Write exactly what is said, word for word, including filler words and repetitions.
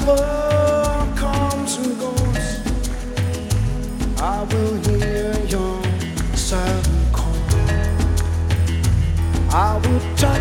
world comes and goes, I will hear your silent call. I will turn